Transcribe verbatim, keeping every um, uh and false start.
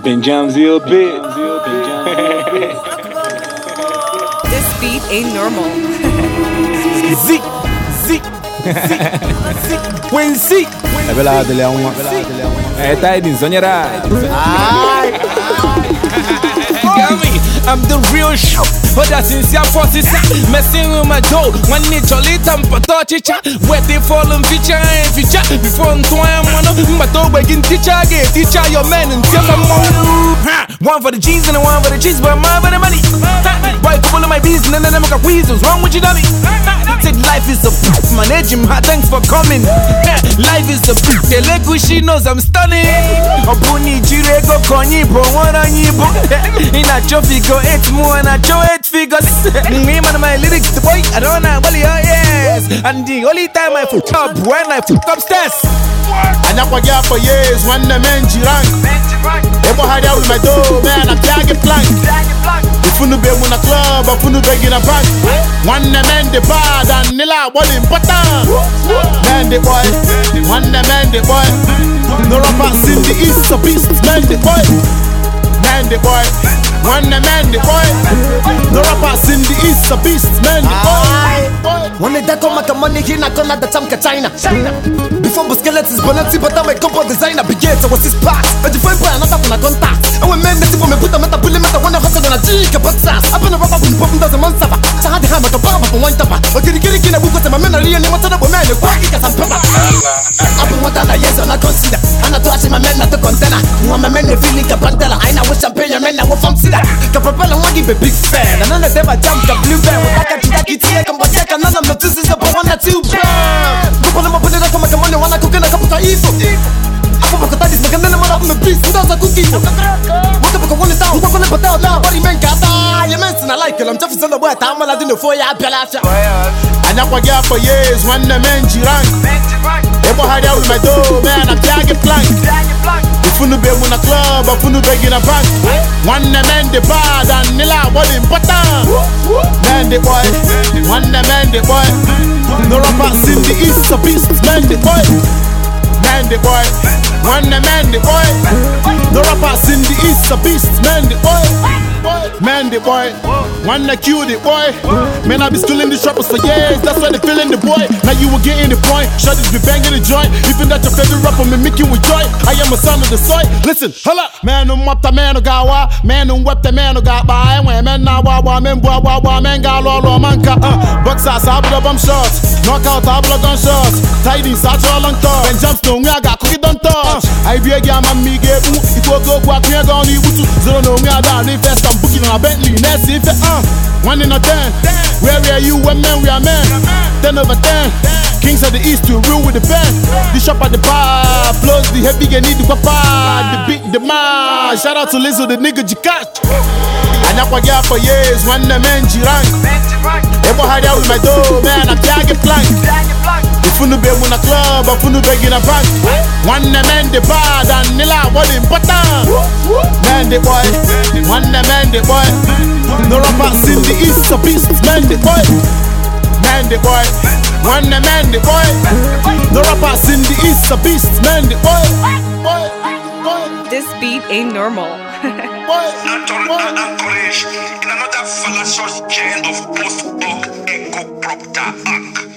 Benjam's ill bit. This beat ain't normal. Zik, zik, zik, when zik. É verdade, ele é uma. É, tá aí, Zonera. Ai, I'm the real show. Oh, that's since your forces. Messing with my dough. One need to lit and put a chicha. Where they fall in feature and feature. Before I'm twine, one of my dog begin teacher again. Teacher your man and tell them one for the cheese and one for the cheese, but mine for the money. Boy, couple of my bees and then I make a weasels. Wrong with you, dummy? Said life is a manage him. Thanks for coming. Life is a the leg she knows I'm stunning. Obuni Jirego Konyi, bro, one on you, bro. In a trophy go eight more and a show eight figures. Me man my lyrics, the boy, I don't know, well, yes. And the only time I fuck up when I fuck upstairs. And I was here for years when the men jiran. They were hiding with my dough, man, I'm tagging plank. If you be in a club, if you be in a bank. One the men the bad and nila what important. Man the boy, one the man the boy. No rappers in the east, so beast, man the boy. Man the boy, one the man the boy. No rappers in the east, so beast, man the boy. When they come make money, he not gonna the Tamka China. Before the skeletons, Bonanzi, but I'm a compo designer. Begin to was his past. But the friend boy, not up on a contact. And when men let him put a meta bully meta, when I hustle on a cheek, a box ass. I've been a rubber with pop doesn't monster. So I had to have a bomb for one tapa. But get it, get it, we've got my memory and what's up with man, the quack, because I'm pepper. I've been what other years on a consider. And I touch my men at the container. One my men, the feeling a pantella. I know what champagne, men, I will from Sida. Capella, one give a big fan. And none of them I jumped a blue bear. I can take it, come back, and none of them. This is the one that you burn. Couple of my put it up for my money, one I cook in a cup of evil. I put my studies, my cannon on the beast, who does a cookie? What the fuck, one is down, who's going to put out now? What do you mean, got you mentioned I like it, I'm just in the wet, I'm gonna do the four year Appalachia. And I was here for years when the men jiran. They were hiding with my dough, man, I'm tagging plank. If you be in a club, if you be in a bank. One the men the bad and nila what important. Man the boy, one the man the boy. No rappers in the east, so beast, man the boy. Man the boy, one the man the boy. No rappers in the east, so beast, man the boy. Man the boy, one the cutie boy. Man I be schooling the shoppers for years, that's why they feeling the boy. Now you were getting the point, shawty's be banging the joint. Even that your favorite rapper me making with joy. I am a son of the soil, listen, holla. Man um wap the man who got wa, man um wap the man who got by. When man na wa wa, man boy wa wa, man got lo lo man ka. Uh, box ass, I blow bum shots, knockout, I blow gun shots. Tidy, such all long talk. Ben Jumpstone, I got cookie don't touch. I be a guy, man me get boo. It will go quack me a gun, you to zero no me a down. If I stand booking on a Bentley, let's see if it uh one in a ten. Where are you when men we are men? Ten over ten. Kings of the East to rule with the band. The shop at the bar, plus the heavy get need the papa, the big the man. Shout out to Lizzo, the nigga Jikash. And I was here for years when the men jiran. They were hiding with my dough, man, I'm tagging plank. If you be in a club, if you be in a bank. One the men the bad and nila what important. Man the boy, one the man the boy. No rappers in the east, so beast, man the boy. Man the boy, one the man the boy. No rappers in the east, so beast, man the boy. This beat ain't normal. Natural encourage in another fallacious chain of post-hoc echo-propter act.